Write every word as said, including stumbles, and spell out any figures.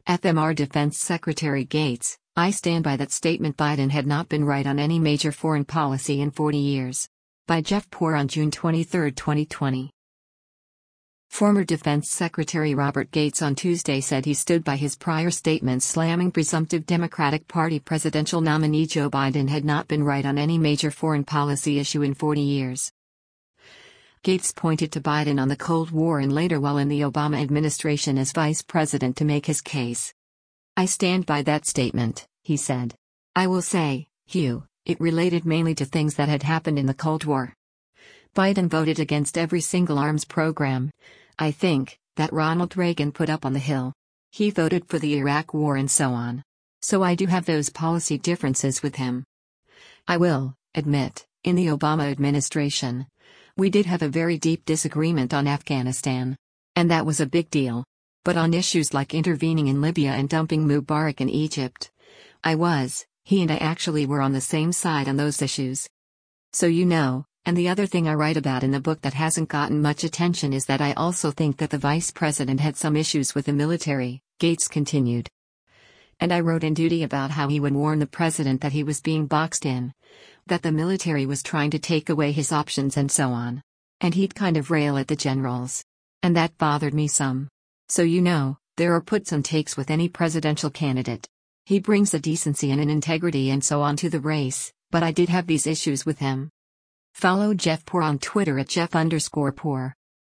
F M R Defense Secretary Gates, I stand by that statement. Biden had not been right on any major foreign policy in forty years. By Jeff Poore on June twenty-third, twenty twenty. Former Defense Secretary Robert Gates on Tuesday said he stood by his prior statements slamming presumptive Democratic Party presidential nominee Joe Biden had not been right on any major foreign policy issue in forty years. Gates pointed to Biden on the Cold War and later while in the Obama administration as vice president to make his case. I stand by that statement, he said. I will say, Hugh, it related mainly to things that had happened in the Cold War. Biden voted against every single arms program, I think, that Ronald Reagan put up on the Hill. He voted for the Iraq War and so on. So I do have those policy differences with him. I will admit, in the Obama administration, we did have a very deep disagreement on Afghanistan. And that was a big deal. But on issues like intervening in Libya and dumping Mubarak in Egypt, I was, he and I actually were on the same side on those issues. So you know, and the other thing I write about in the book that hasn't gotten much attention is that I also think that the vice president had some issues with the military, Gates continued. And I wrote in Duty about how he would warn the president that he was being boxed in, that the military was trying to take away his options and so on. And he'd kind of rail at the generals. And that bothered me some. So you know, there are puts and takes with any presidential candidate. He brings a decency and an integrity and so on to the race, but I did have these issues with him. Follow Jeff Poore on Twitter at Jeff underscore Poore.